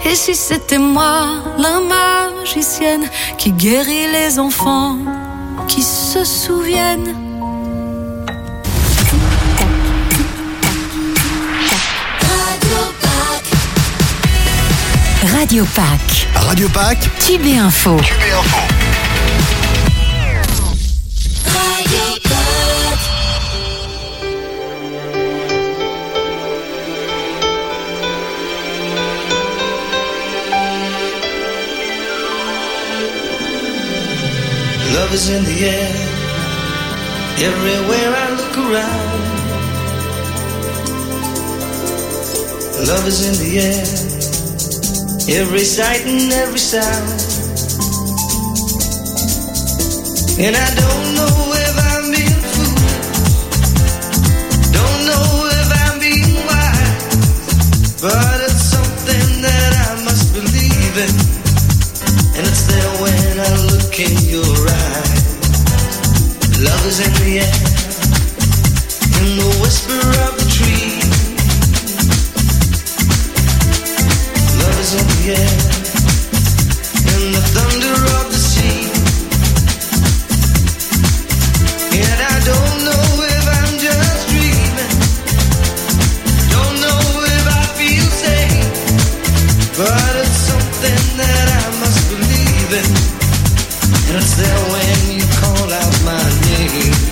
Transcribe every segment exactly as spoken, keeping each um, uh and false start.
Et si c'était moi, la magicienne, qui guérit les enfants, qui se souviennent. Radio Pâques. Radio Pâques. Tube et Info. Tube et Info. Radio Pâques. Love is in the air. Everywhere I look around. Love is in the air. Every sight and every sound. And I don't know if I'm being foolish, don't know if I'm being wise, but it's something that I must believe in, and it's there when I look in your eyes. Love is in the air, in the whisper of the tree. Love is in the air, in the thunder of the sea. And I don't know if I'm just dreaming, don't know if I feel safe, but it's something that I must believe in, and it's there when you call out my name.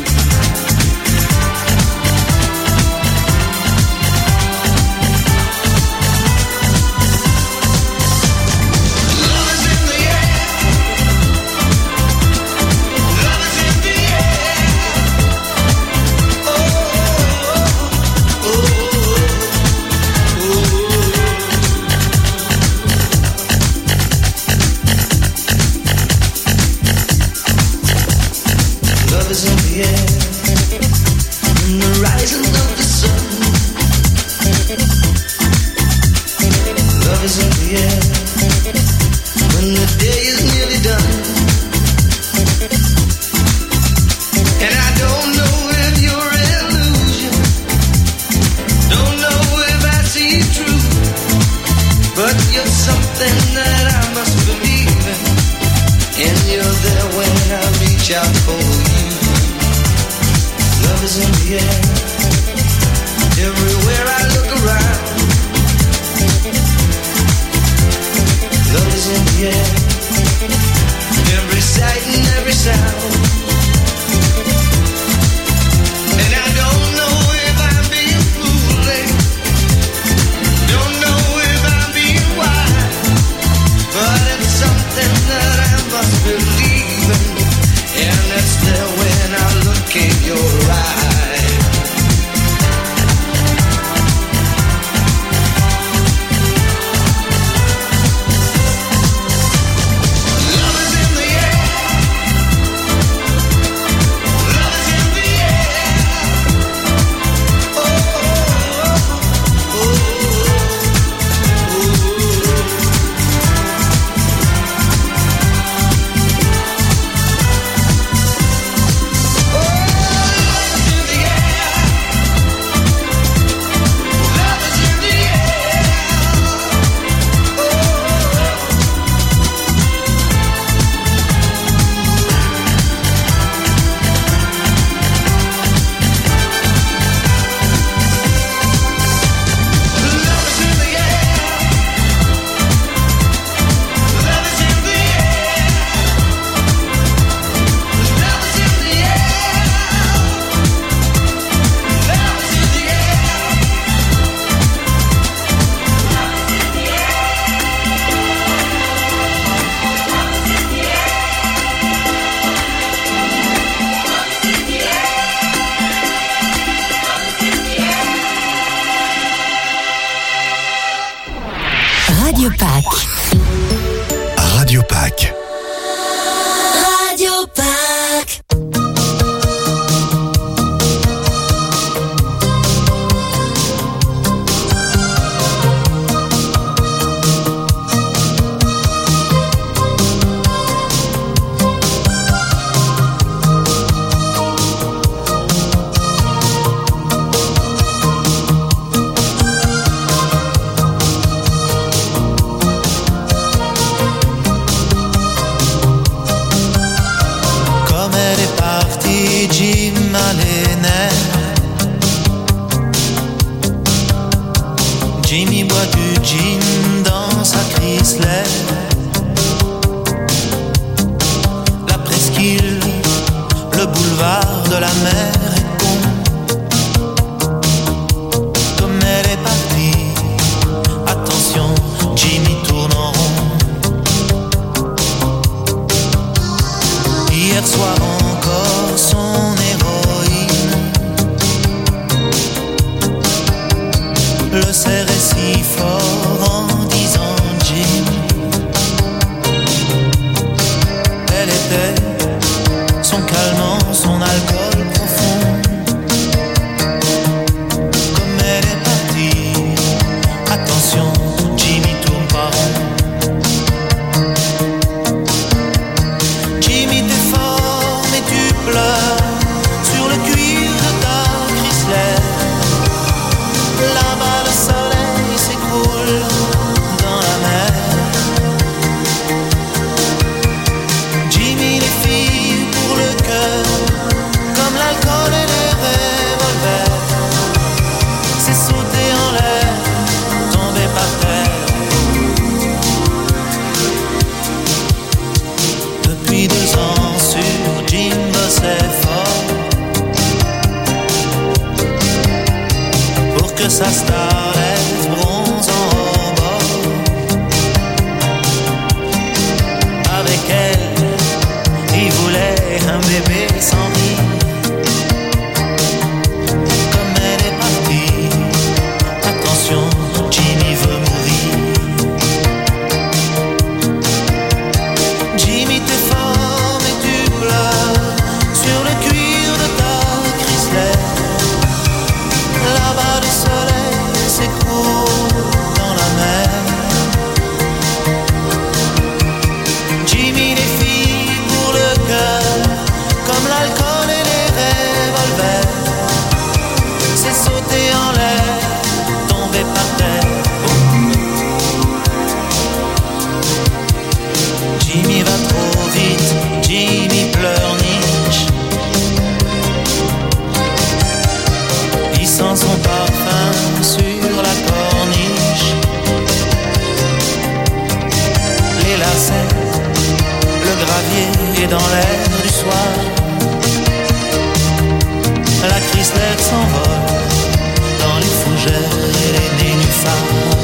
Radio Pâques. Radio Pâques. Radio Pâques. Hier soir encore son héroïne le serrait si fort en disant Jim. Elle était son calmant, son alcool profond. Comme elle est partie, attention, Jimmy tourne pas rond. Jimmy t'es fort mais tu pleures sur le cuir de ta Chrysler. Là-bas le soleil s'écroule dans la mer. Jimmy les filles pour le cœur, comme l'alcool et les revolvers. C'est sauter en l'air, tomber par terre. Depuis deux ans sur Jim bossait fort pour que sa starlette bronze en rebord. Avec elle, il voulait un bébé sans rire. Comme elle est partie, attention, Jimmy veut mourir. Jimmy t'es fort mais tu pleures sur le cuir de ta Chrysler. Là-bas le soleil s'écroule dans la mer. Jimmy les filles pour le cœur, comme l'alcool et les revolvers. C'est sauter en l'air, tomber par terre. Jimmy va trop vite, Jimmy pleurniche. Il sent son parfum sur la corniche. Les lacets, le gravier est dans l'air du soir. La Chrysler s'envole dans les fougères et les nénuphars.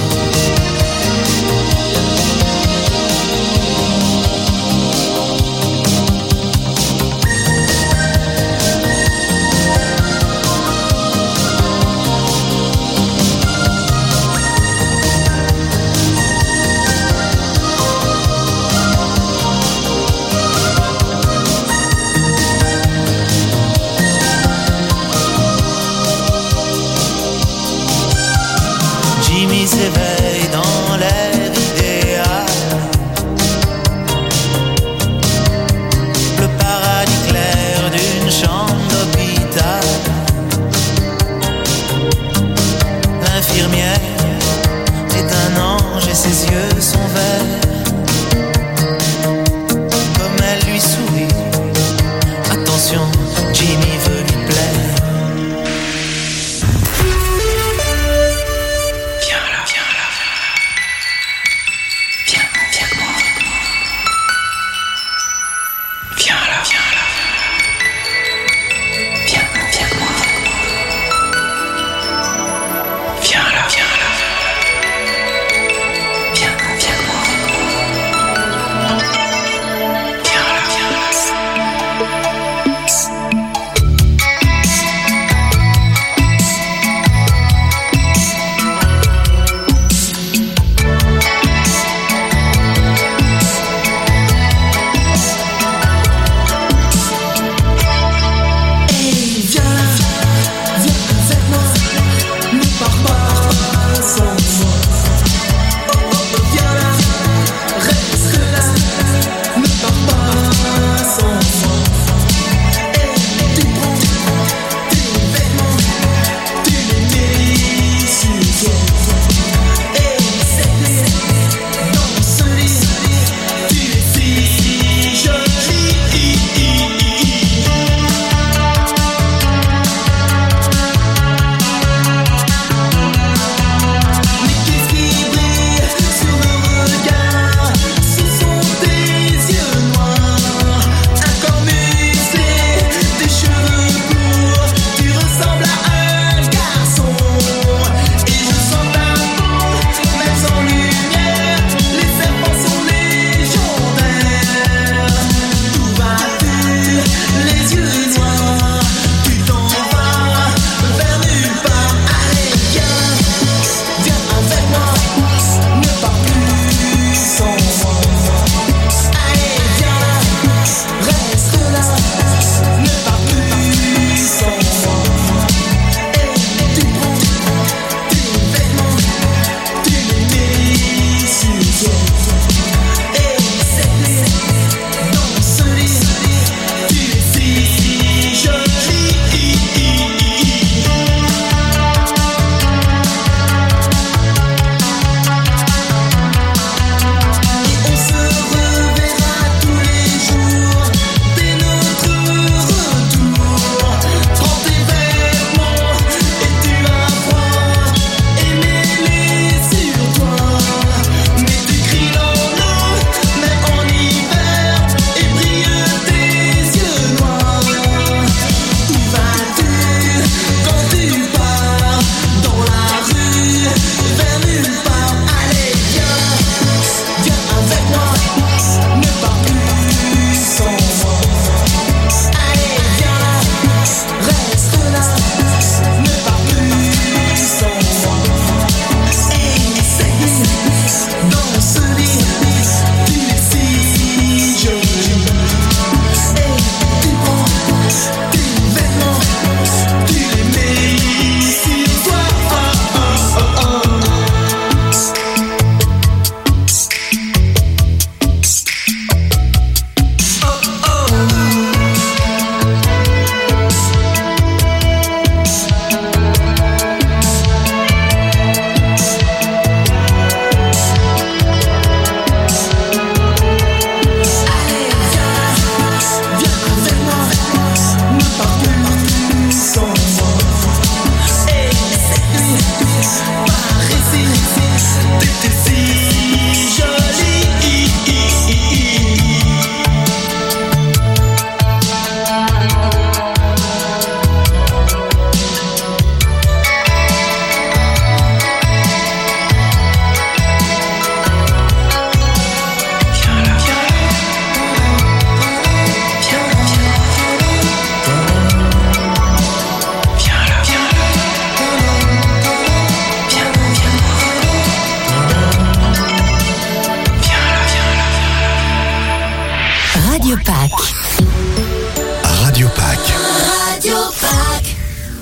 Radio Pack. Radio Pack. Radio Pack.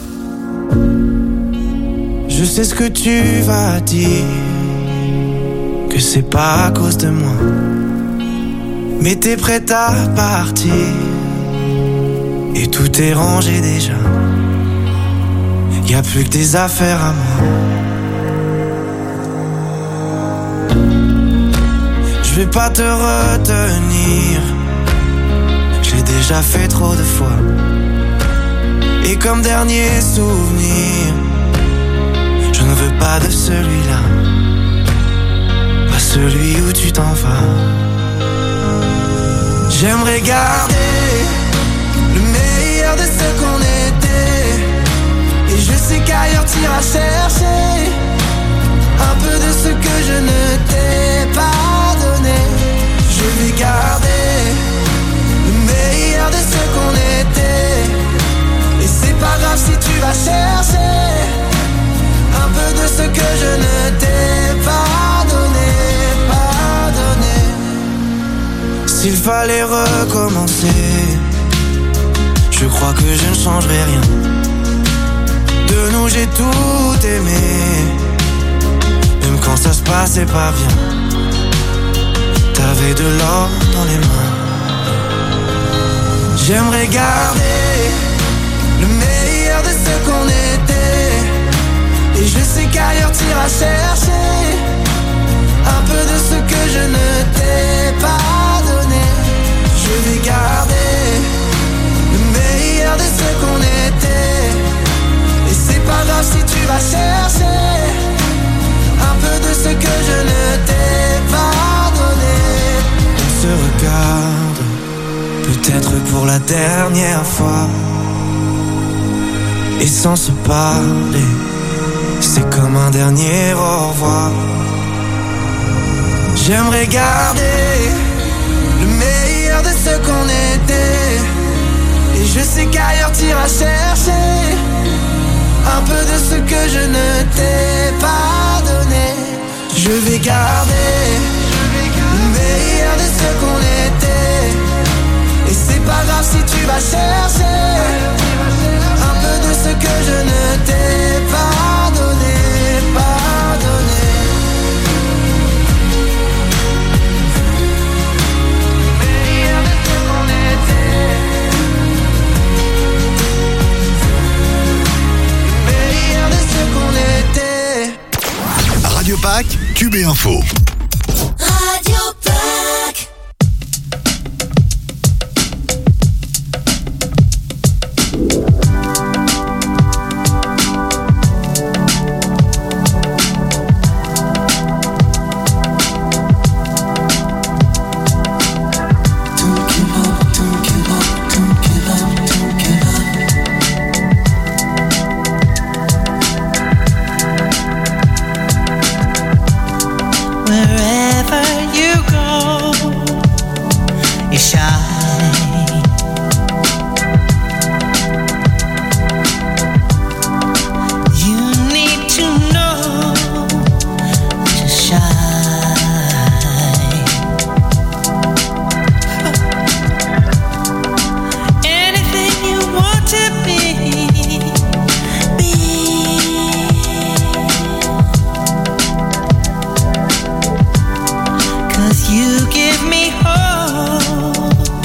Je sais ce que tu vas dire, que c'est pas à cause de moi, mais t'es prête à partir et tout est rangé déjà. Y'a plus que des affaires à moi. Je vais pas te retenir, j'ai déjà fait trop de fois. Et comme dernier souvenir, je ne veux pas de celui-là, pas celui où tu t'en vas. J'aimerais garder le meilleur de ce qu'on était, et je sais qu'ailleurs t'iras chercher un peu de ce que je ne t'ai pas donné. Je vais garder le meilleur de ce qu'on était, et c'est pas grave si tu vas chercher un peu de ce que je ne t'ai pas donné, pas donné. S'il fallait recommencer, je crois que je ne changerai rien. De nous j'ai tout aimé, même quand ça se passait pas bien. T'avais de l'or dans les mains. J'aimerais garder le meilleur de ce qu'on était, et je sais qu'ailleurs t'iras chercher un peu de ce que je ne t'ai pas donné. Je vais garder le meilleur de ce qu'on était, et c'est pas grave si tu vas chercher un peu de ce que je ne t'ai pas donné. On se regarde, peut-être pour la dernière fois, et sans se parler, c'est comme un dernier au revoir. J'aimerais garder le meilleur de ce qu'on était, et je sais qu'ailleurs t'iras chercher un peu de ce que je ne t'ai pas donné. Je vais garder le meilleur de ce qu'on était, et c'est pas grave si tu vas chercher un peu de ce que je ne t'ai pas donné, pas donné. Le meilleur de ce qu'on était, le meilleur de ce qu'on était. Radio Pack, Cube et Info. Radio Pack. Wherever you go, you shine. You need to know to shine. Anything you want to be, be. You give me hope.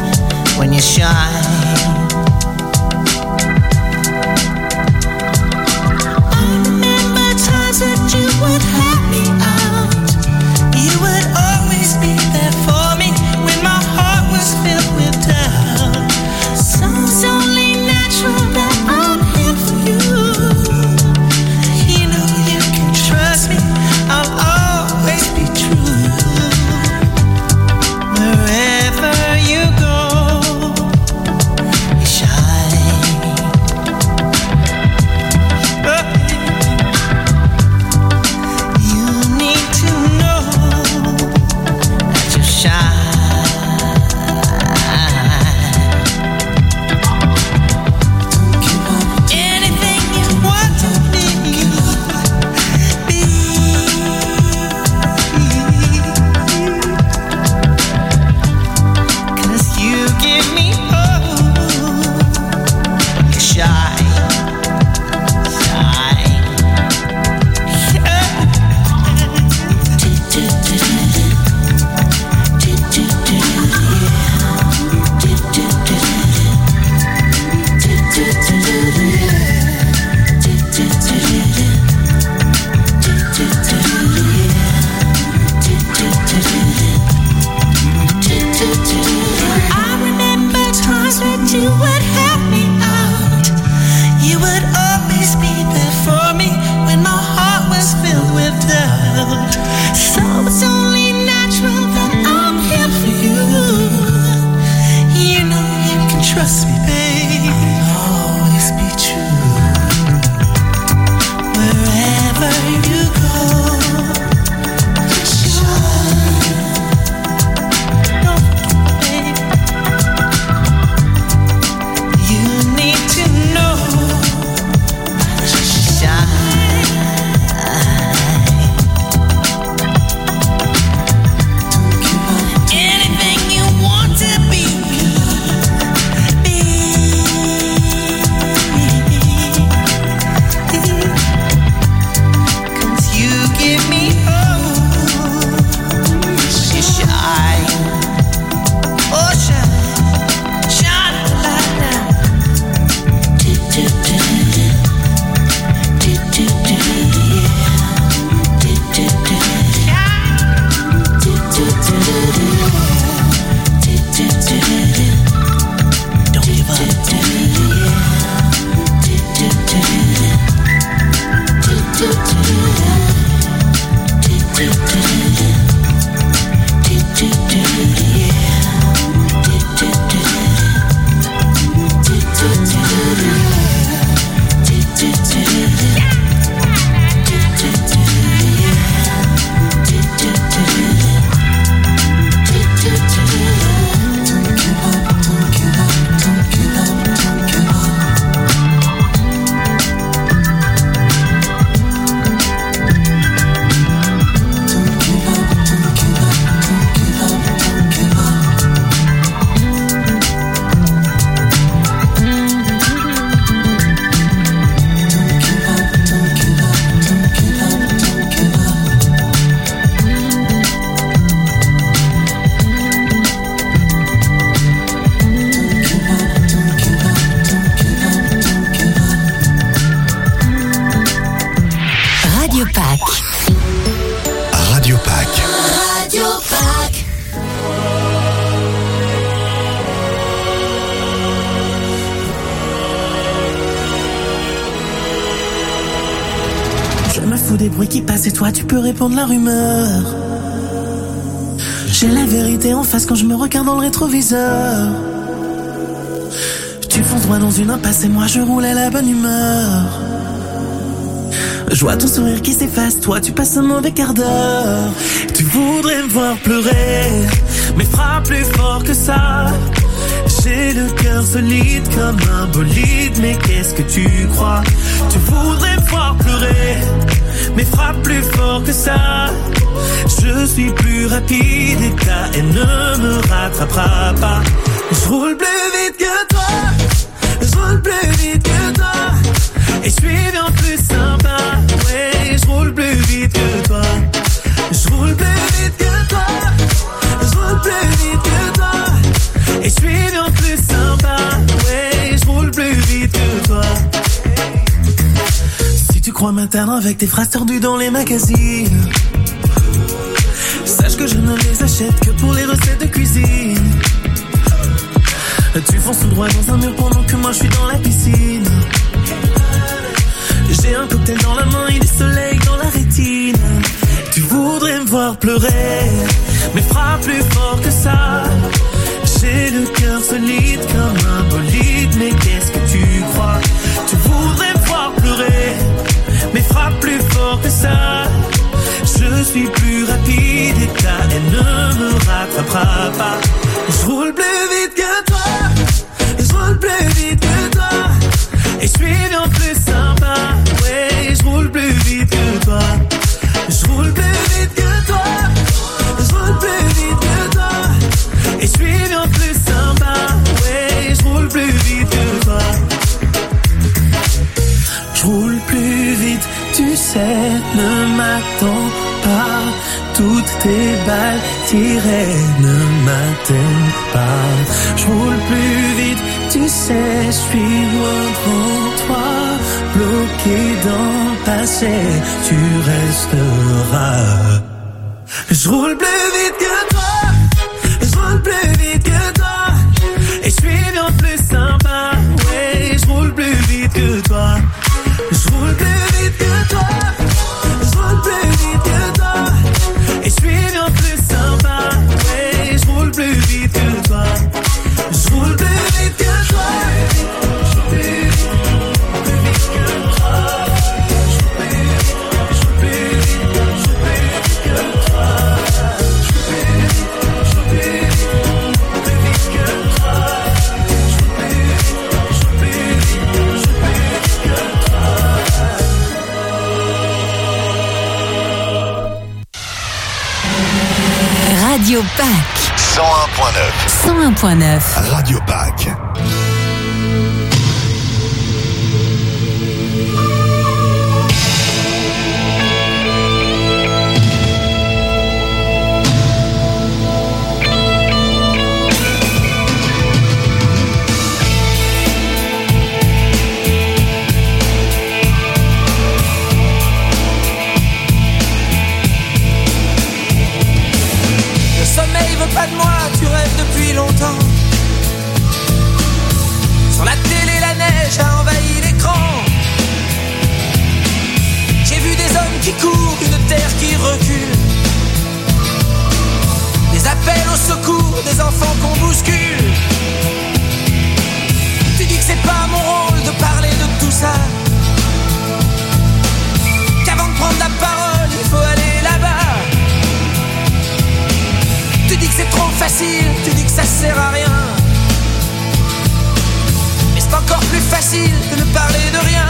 tous des bruits qui passent et toi tu peux répondre la rumeur. J'ai la vérité en face quand je me regarde dans le rétroviseur. Tu fonces droit dans une impasse et moi je roule à la bonne humeur. Je vois ton sourire qui s'efface, toi tu passes un mauvais quart d'heure. Tu voudrais me voir pleurer, mais frappe plus fort que ça. J'ai le cœur solide comme un bolide, mais qu'est-ce que tu crois? Tu voudrais me voir pleurer, mais frappe plus fort que ça. Je suis plus rapide et ta haine ne me rattrapera pas. Je roule plus vite que toi, je roule plus vite que toi, et je suis bien plus sympa. Ouais, je roule plus vite que toi, je roule plus vite que toi, je roule plus vite que toi, et je suis bien plus sympa. Ouais, je roule plus vite que toi. Si tu crois m'atteindre avec tes phrases tordues dans les magazines, sache que je ne les achète que pour les recettes de cuisine. Tu fonces tout droit dans un mur pendant que moi je suis dans la piscine. J'ai un cocktail dans la main et du soleil dans la rétine. Tu voudrais me voir pleurer, mais frappe plus fort que ça. J'ai le cœur solide comme un bolide, mais qu'est-ce que tu crois? Tu voudrais me voir pleurer, mais frappe plus fort que ça. Je suis plus rapide et ta haine ne me rattrapera pas. Je roule plus vite que toi, je roule plus vite que toi, et je suis bien plus sympa. Ouais, je roule plus vite que toi, je roule plus vite que toi, je roule plus vite que toi, et je suis bien plus sympa. Ouais, je roule plus vite que toi, je roule plus vite. Tu sais, ne m'attends pas, toutes tes balles tirées ne m'atteignent pas. Je roule plus vite, tu sais, je suis loin devant toi, bloqué dans le passé, tu resteras. Je roule plus vite que toi, je roule plus vite que toi, et je suis bien plus sympa. Ouais, je roule plus vite que toi, je roule plus vite que toi, je roule plus vite que toi, et je suis bien plus sympa. Ouais, je roule plus vite que toi, je roule plus vite que toi, je roule plus vite, plus vite que toi, je roule plus vite, je roule plus vite, je roule plus vite que toi, je roule plus vite, je roule plus vite, plus vite que toi, je roule plus vite, je roule plus vite, je roule plus vite que toi. Radio Pâques. cent un point neuf. cent un point neuf. Radio Pâques. Pas de moi, tu rêves depuis longtemps. Sur la télé, la neige a envahi l'écran. J'ai vu des hommes qui courent, une terre qui recule. Des appels au secours, des enfants qu'on bouscule. Tu dis que c'est pas mon rôle de parler de tout ça, qu'avant de prendre la parole, il faut aller là-bas. Tu dis que c'est trop facile, tu dis que ça sert à rien. Mais c'est encore plus facile de ne parler de rien.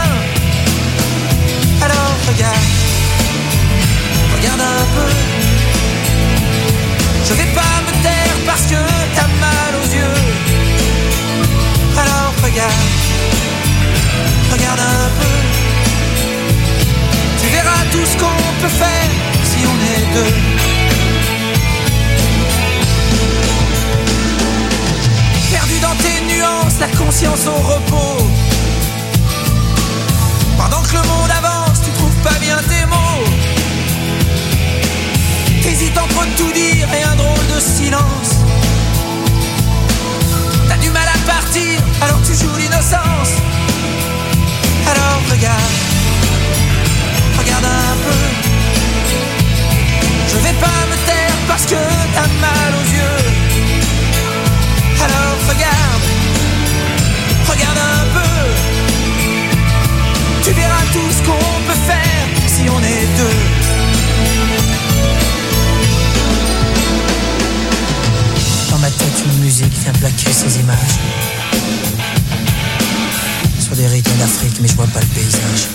Alors regarde, regarde un peu. Je vais pas me taire parce que t'as mal aux yeux. Alors regarde, regarde un peu. Tu verras tout ce qu'on peut faire si on est deux. Perdu dans tes nuances, la conscience au repos. Pendant que le monde avance, tu trouves pas bien tes mots. T'hésites entre tout dire et un drôle de silence. T'as du mal à partir, alors tu joues l'innocence. Alors regarde, regarde un peu. plaquer ces images sur des rythmes d'Afrique, mais je vois pas le paysage.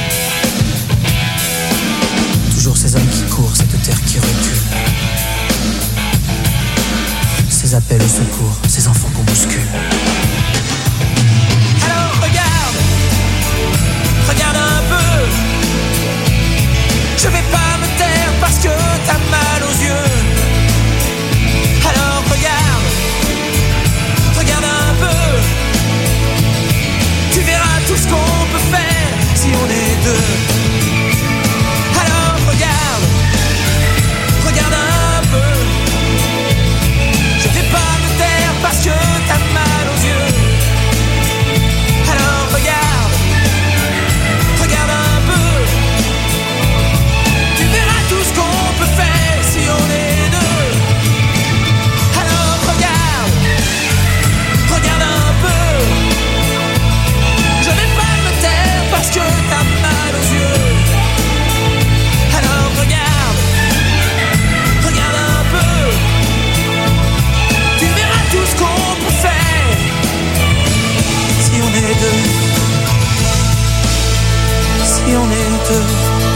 Toujours ces hommes qui courent, cette terre qui recule. Ces appels au secours, ces enfants qu'on bouscule. Alors regarde, regarde un peu. Je vais pas me taire parce que t'as mal aux yeux. Alors regarde, regarde un peu. Tu verras tout ce qu'on peut faire si on est deux. Alors regarde, regarde un peu. Je vais pas me taire parce que t'as mal aux yeux. Alors regarde, regarde un peu. Tu verras tout ce qu'on peut faire si on est deux. Alors regarde, regarde un peu. Je vais pas me taire parce que t'as mal aux yeux. Alors regarde, regarde un peu. Tu verras tout ce qu'on peut faire si on est deux. Si on est deux.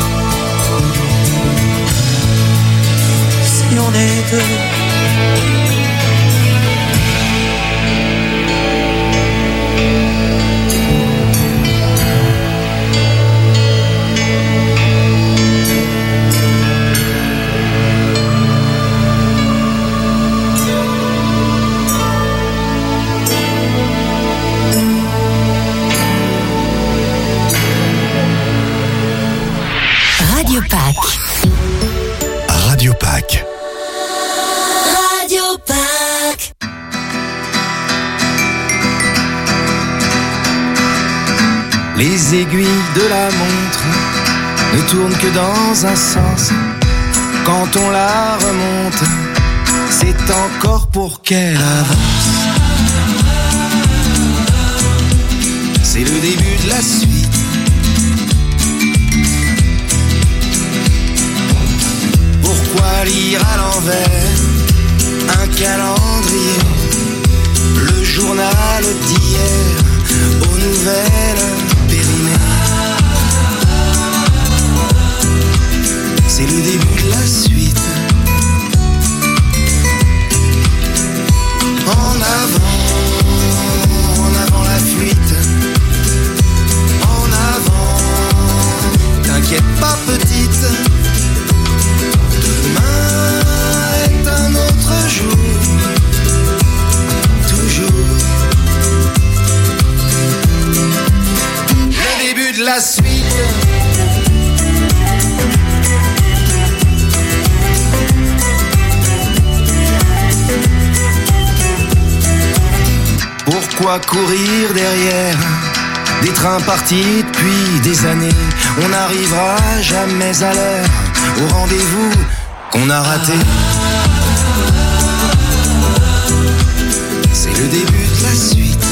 Si on est deux. Radio Pâques. Radio Pâques. Radio Pâques. Les aiguilles de la montre ne tournent que dans un sens. Quand on la remonte, c'est encore pour qu'elle avance. C'est le début de la suite. Pourquoi lire à l'envers un calendrier, le journal d'hier aux nouvelles périmées? C'est le début de la suite. En avant, en avant la fuite. En avant, t'inquiète pas petite. Demain est un autre jour. Toujours. Le début de la suite. Pourquoi courir derrière des trains partis depuis des années? On n'arrivera jamais à l'heure au rendez-vous qu'on a raté. C'est le début de la suite.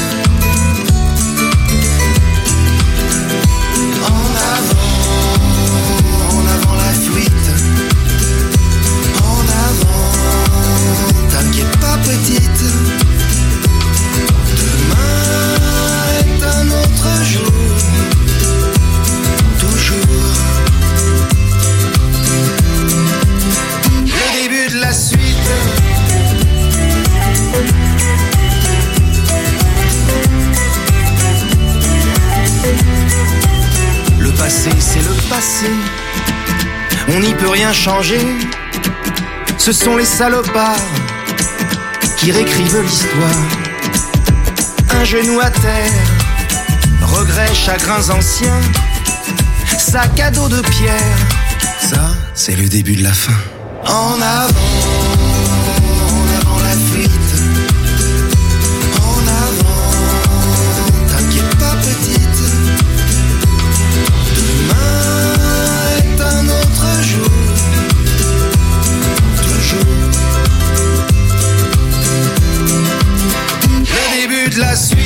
En avant, en avant la fuite. En avant, t'inquiète pas petite. Un autre jour, toujours. Le début de la suite. Le passé, c'est le passé. On n'y peut rien changer. Ce sont les salopards qui réécrivent l'histoire. Un genou à terre, regrets, chagrins anciens, sac à dos de pierre. Ça, c'est le début de la fin. En avant, en avant la fuite. En avant, t'inquiète pas petite. Demain est un autre jour. Toujours. Le début de la suite.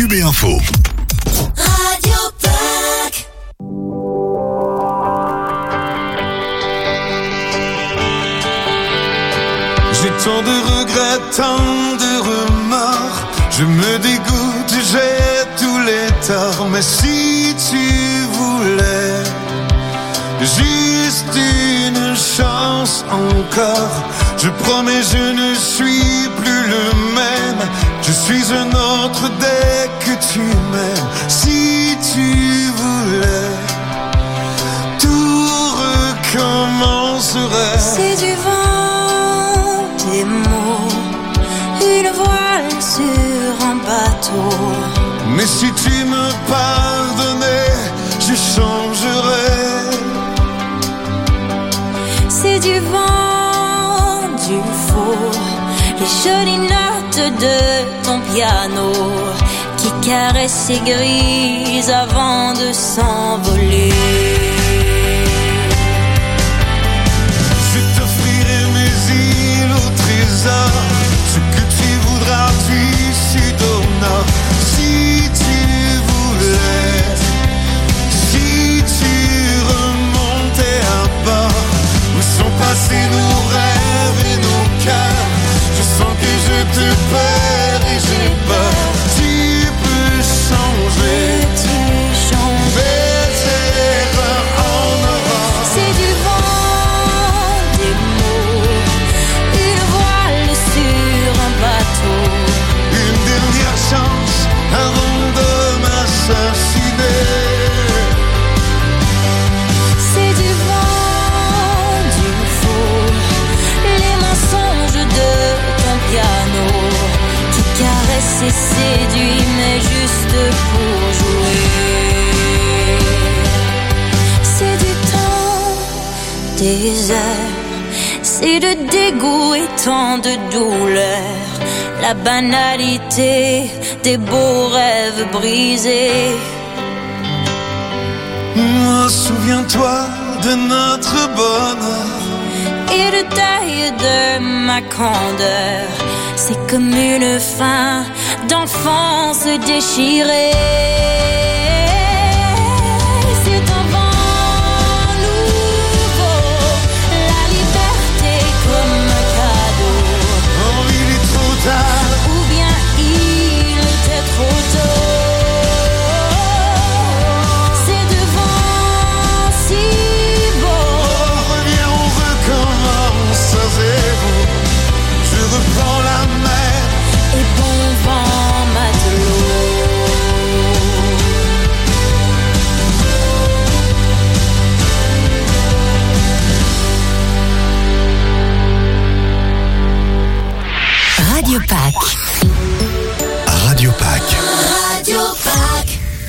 Pub et info. Radio Pack. J'ai tant de regrets, tant de remords. Je me dégoûte, j'ai tous les torts. Mais si tu voulais juste une chance encore, je promets, je ne suis plus le même. Je suis un autre dès que tu m'aimes. Si tu voulais, tout recommencerait. C'est du vent, des mots, une voile sur un bateau. Mais si tu me pardonnais, je changerais. C'est du vent, du faux, les jolies notes de ton piano qui caressent et grisent avant de s'envoler. Je t'offrirai mes îles au trésor, ce que tu voudras du sud au nord. Si tu voulais, si tu remontais à bord, où sont passés nos rêves et nos cœurs. Je sens que je te perds et j'ai peur. Tu peux changer, Tu changes. mes erreurs en horreur. C'est du vent, des mots, une voile sur un bateau. Une dernière chance avant de m'assassiner. C'est du vent, du faux, les mensonges de ton piano qui caresse et séduit, mais juste pour jouer. C'est du temps, des heures, c'est de dégoût et tant de douleur. La banalité des beaux rêves brisés. Oh, souviens-toi de notre bonheur. Et le deuil de ma candeur, c'est comme une fin d'enfance déchirée. C'est un vent nouveau, la liberté comme un cadeau. Oh, il est trop tard. Ou bien il était trop tôt. C'est devant si beau. Oh, reviens, on recommence à zéro. Je reprends la mer. Et bon vent matelot. Radio Pack. Radio Pack. Radio Pack.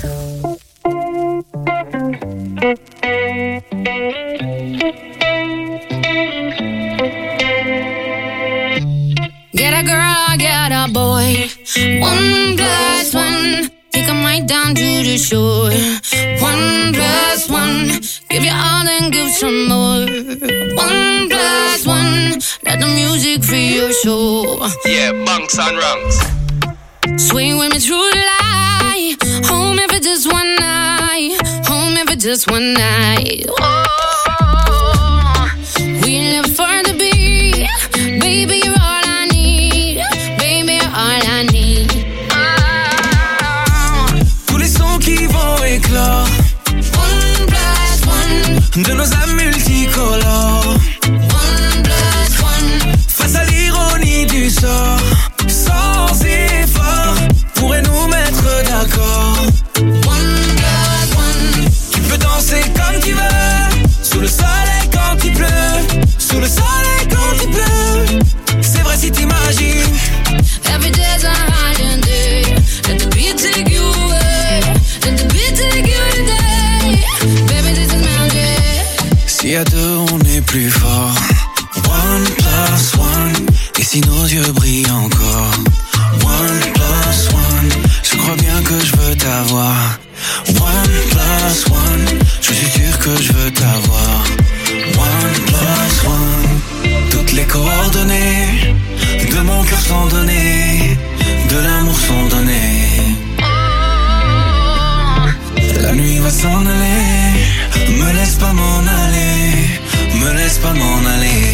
Get a girl, get a boy. One plus one, take 'em right down to the shore. One plus one, give you all and give some more. One plus one, let the music free your soul. Yeah, bunks and rungs. Swing with me through the light. Home if it's just one night. Home if it's just one night. Oh, we live for the beat. Baby, you're all I need. Baby, you're all I need. Oh. Tous les sons qui vont éclore. One plus one. De nos âmes multicolores. One plus one. Face à l'ironie du sort. Sans effort, pourrait nous mettre d'accord. One plus one. Tu peux danser comme tu veux. Sous le soleil quand il pleut. Sous le soleil quand il pleut. C'est vrai si t'imagines. Every day's a holiday. Let the beat take you away. Let the beat take you today. Baby, this is magic. Si à deux on est plus fort. One plus one. Et si nos yeux brillent encore. One plus one. Je crois bien que je veux t'avoir. One plus one. Je suis sûr que je veux t'avoir. One plus one. Toutes les coordonnées de mon cœur sont données. De l'amour sont données. pas m'en aller.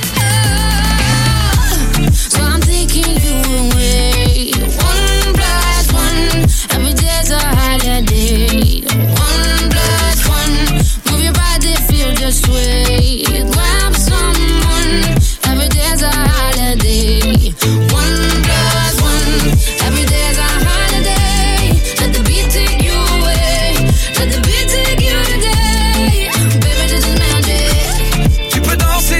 So I'm taking you away. One plus one, every day's a holiday. One plus one, move your body, feel the sway. Grab someone, every day's a holiday. One plus one, every day's a holiday. Let the beat take you away, let the beat take you today. Baby, this is magic. Tu peux danser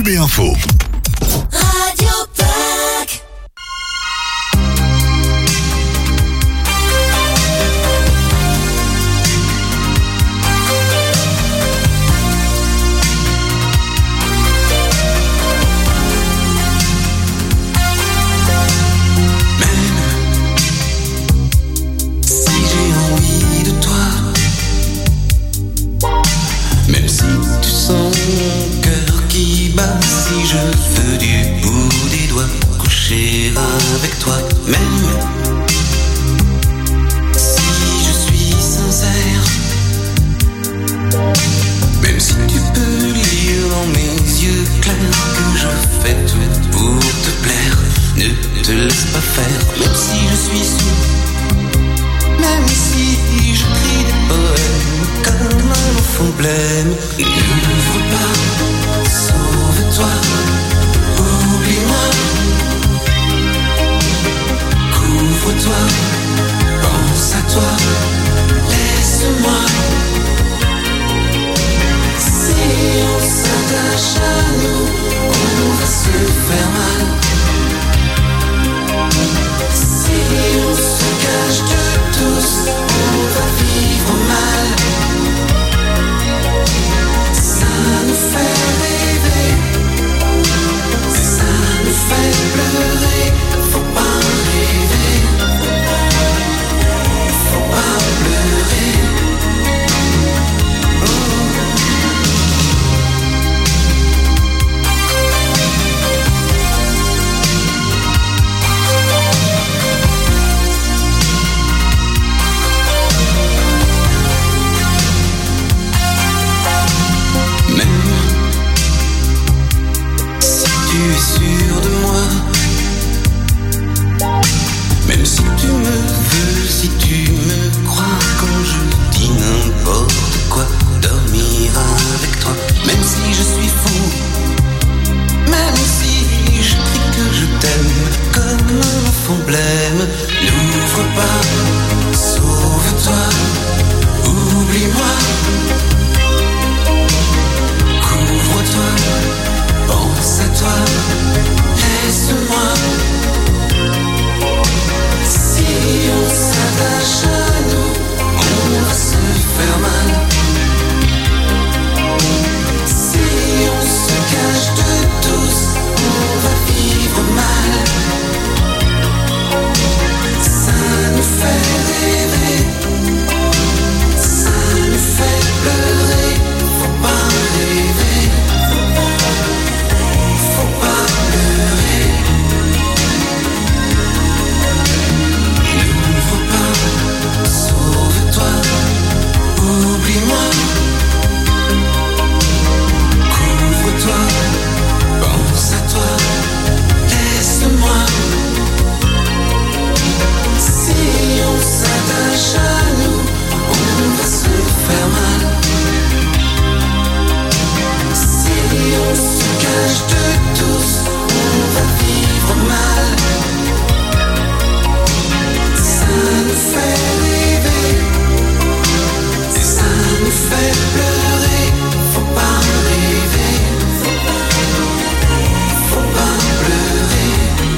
Q B Info. Radio Pack. Même si tu sens mon cœur qui bat, si je veux du bout des doigts coucher avec toi, même si je suis sincère, même si tu peux lire dans mes yeux clairs que je fais tout pour te plaire, ne te laisse pas faire, même si je suis sourd, même si je crie des poèmes comme un enfant blême, n'ouvre pas, sauve-toi, oublie-moi, couvre-toi, pense à toi, laisse-moi. Si on s'attache à nous, on va se faire mal. Si on se cache de tous, on va vivre mal. Ça nous fait rêver, ça nous fait pleurer. Faut pas rêver, faut pas pleurer. Tu es sûr de moi, même si tu me veux, si tu me crois, quand je dis n'importe quoi, dormir avec toi, même si je suis fou, même si je crie que je t'aime, comme un enfant blême, n'ouvre pas, sauve-toi, oublie-moi, couvre-toi, pense à toi, laisse-moi. Si on s'attache à nous, on va se faire mal. Si on se cache de tous, on va vivre mal. Ça nous fait rêver, ça nous fait pleurer. Faut pas rêver, faut pas pleurer. N'ouvre pas, sauve-toi, oublie-moi, couvre-toi, pense à toi, laisse-moi. Si on s'attache à nous, on va se faire mal. Si on se cache de tous, on va vivre mal. Ça nous fait rêver, et ça nous fait pleurer. Faut pas rêver, faut pas pleurer.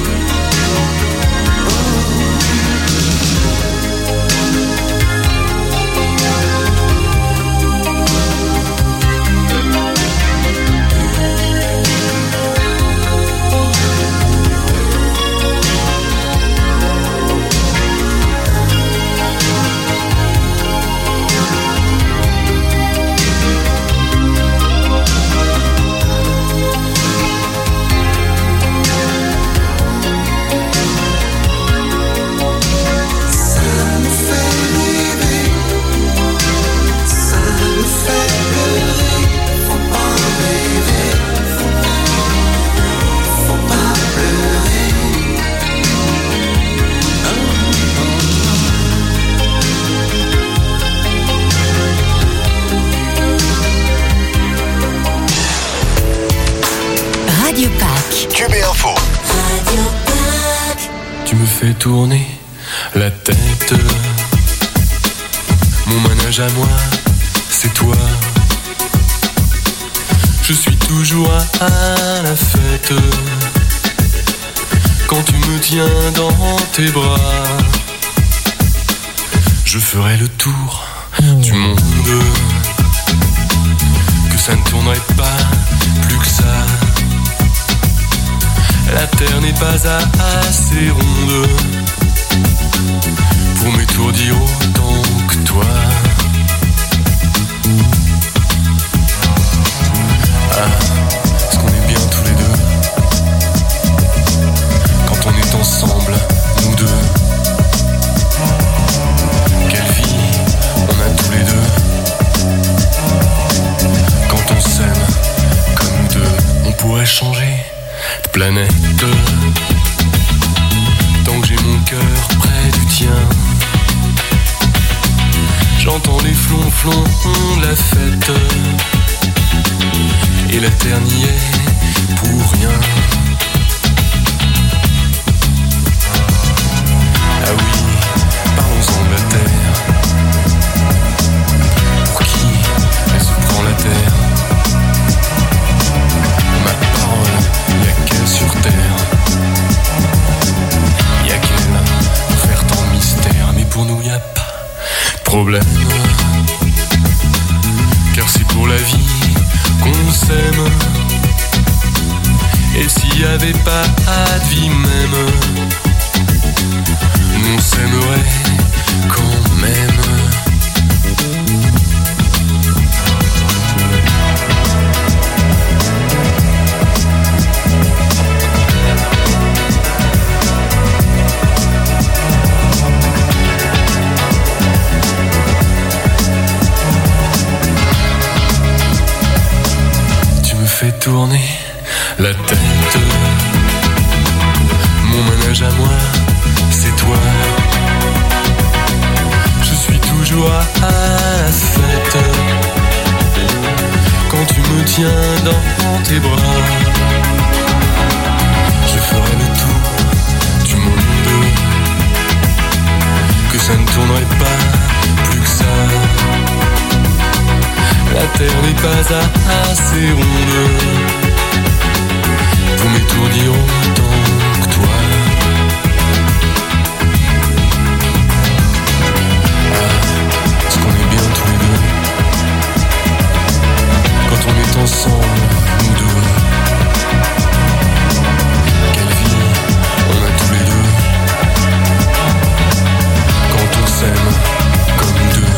Radio Pack. Q B Info. Radio Pack. Tu me fais tourner la tête. Mon manège à moi, c'est toi. Je suis toujours à, à la fête quand tu me tiens dans tes bras. Je ferai le tour du monde, que ça ne tournerait pas plus que ça. La terre n'est pas assez ronde pour m'étourdir autant que toi. Ah, est-ce qu'on est bien tous les deux quand on est ensemble, nous deux? Quelle vie on a tous les deux quand on s'aime comme nous deux. On pourrait changer de planète tant que j'ai mon cœur près du tien. J'entends les flonflons de la fête et la terre n'y est pour rien. Ah oui, parlons-en de la terre. Pour qui elle se prend la terre? Ma parole, y'a qu'elle sur terre. Y'a qu'elle pour faire tant de mystère. Mais pour nous y'a pas de problème, car c'est pour la vie qu'on s'aime. Et s'il y avait pas de vie même, nous on s'aimerait quand même. Fais tourner la tête. Mon manège à moi, c'est toi. Je suis toujours à la fête quand tu me tiens dans tes bras. Je ferai le tour du monde, que ça ne tournerait pas plus que ça. La terre n'est pas assez ronde pour m'étourdir autant que toi. Ah, est-ce qu'on est bien tous les deux quand on est ensemble, nous deux? Quelle vie on a tous les deux quand on s'aime comme nous deux.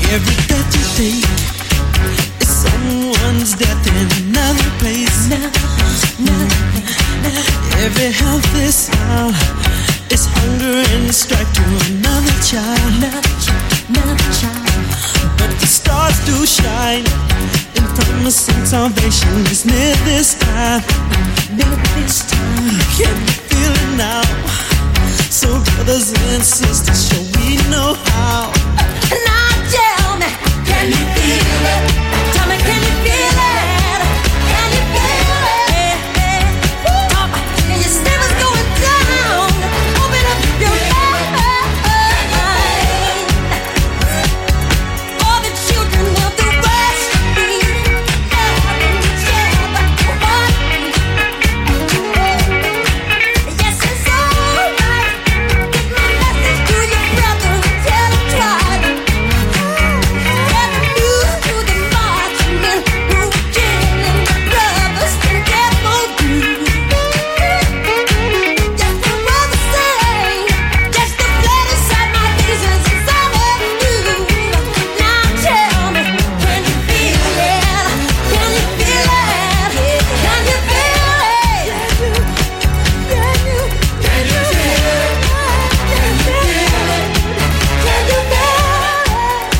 Every breath you take is someone's death in another place. Every healthy smile is hunger and strife to another child. But the stars do shine in promising salvation is near this time. Can you feel it now? So brothers and sisters, shall we know how?